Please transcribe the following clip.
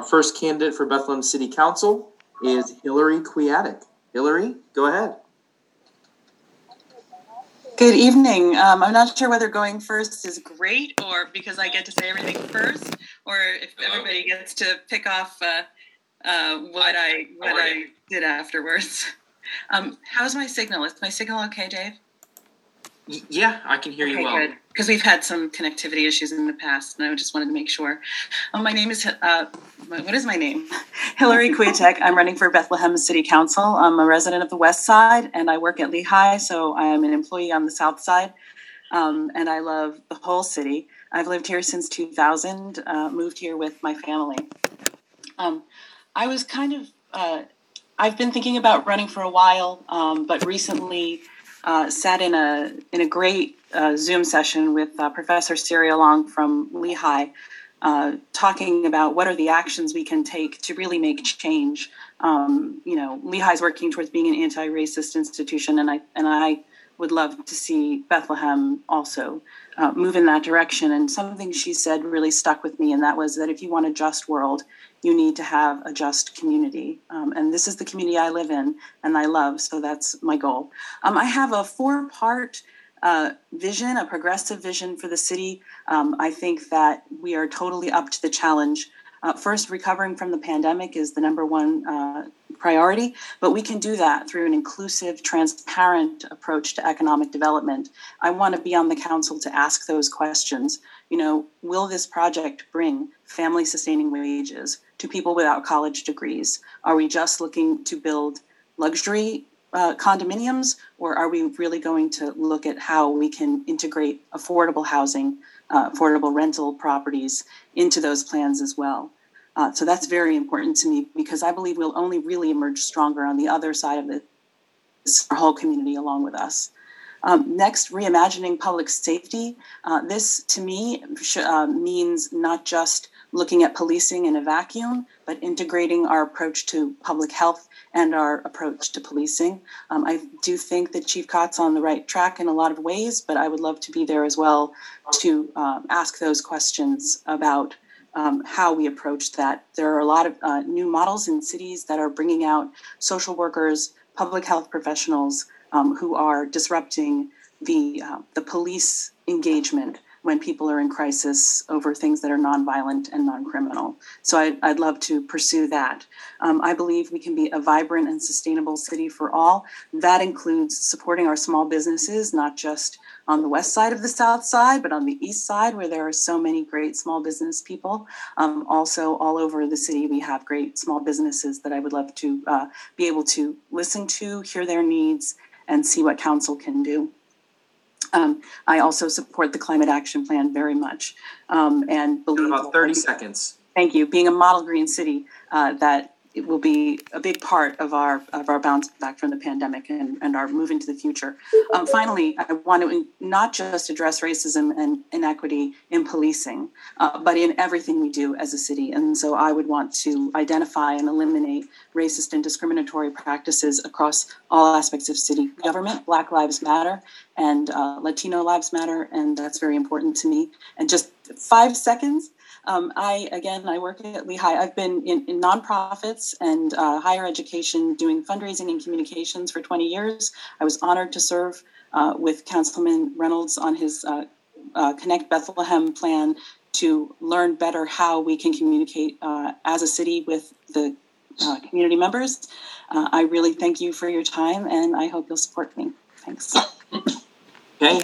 first candidate for Bethlehem City Council is Hillary Kwiatek. Hillary, go ahead. Good evening. I'm not sure whether going first is great or because I get to say everything first, or if everybody gets to pick off what I did afterwards. How's my signal? Is my signal okay, Dave? Yeah, I can hear you well. Good. Because we've had some connectivity issues in the past, and I just wanted to make sure. My name is, what is my name? Hillary Kwiatek. I'm running for Bethlehem City Council. I'm a resident of the West Side, and I work at Lehigh, so I am an employee on the South Side, and I love the whole city. I've lived here since 2000, moved here with my family. I was I've been thinking about running for a while, but recently sat in a great Zoom session with Professor Siri Long from Lehigh, talking about what are the actions we can take to really make change. Lehigh's working towards being an anti-racist institution, and I would love to see Bethlehem also move in that direction. And something she said really stuck with me, and that was that if you want a just world, you need to have a just community. And this is the community I live in and I love, so that's my goal. I have a 4-part vision, a progressive vision for the city. I think that we are totally up to the challenge. First, recovering from the pandemic is the number one priority, but we can do that through an inclusive, transparent approach to economic development. I want to be on the council to ask those questions. Will this project bring family-sustaining wages to people without college degrees? Are we just looking to build luxury condominiums, or are we really going to look at how we can integrate affordable housing, affordable rental properties into those plans as well? So that's very important to me because I believe we'll only really emerge stronger on the other side of this, our whole community along with us. Next, reimagining public safety. This, to me, means not just looking at policing in a vacuum, but integrating our approach to public health and our approach to policing. I do think that Chief Cott's on the right track in a lot of ways, but I would love to be there as well to ask those questions about how we approach that. There are a lot of new models in cities that are bringing out social workers, public health professionals who are disrupting the police engagement when people are in crisis over things that are nonviolent and non-criminal. So I'd love to pursue that. I believe we can be a vibrant and sustainable city for all. That includes supporting our small businesses, not just on the west side of the south side, but on the east side where there are so many great small business people. Also, all over the city, we have great small businesses that I would love to be able to listen to, hear their needs, and see what council can do. I also support the Climate Action Plan very much, and believe about 30 seconds. Thank you. Being a model green city, that it will be a big part of our bounce back from the pandemic and our move into the future. Finally, I want to not just address racism and inequity in policing, but in everything we do as a city. And so I would want to identify and eliminate racist and discriminatory practices across all aspects of city government. Black Lives Matter and Latino Lives Matter, and that's very important to me. And just 5 seconds. I work at Lehigh. I've been in nonprofits and higher education doing fundraising and communications for 20 years. I was honored to serve with Councilman Reynolds on his Connect Bethlehem plan to learn better how we can communicate as a city with the community members. I really thank you for your time, and I hope you'll support me. Thanks.